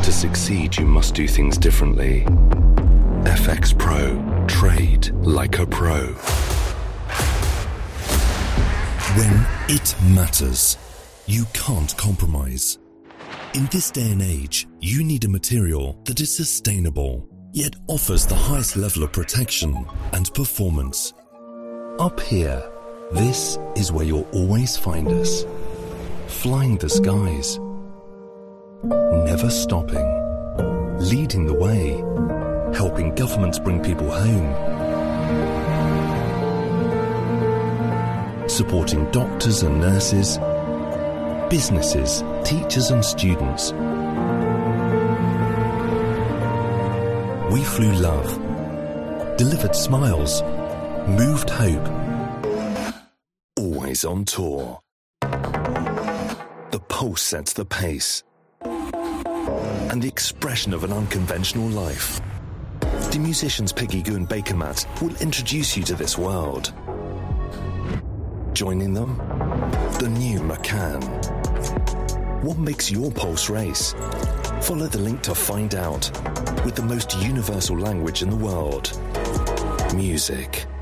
To succeed, you must do things differently. FX Pro. Trade like a pro. When it matters, you can't compromise. In this day and age, you need a material that is sustainable, yet offers the highest level of protection and performance. Up here, this is where you'll always find us. Flying the skies. Never stopping. Leading the way. Helping governments bring people home. Supporting doctors and nurses. Businesses, teachers and students. We flew love. Delivered smiles. Moved hope. Always on tour. The pulse sets the pace. And the expression of an unconventional life. The musicians Piggy Goo and Bakermat will introduce you to this world. Joining them? The new Macan. What makes your pulse race? Follow the link to find out. With the most universal language in the world. Music.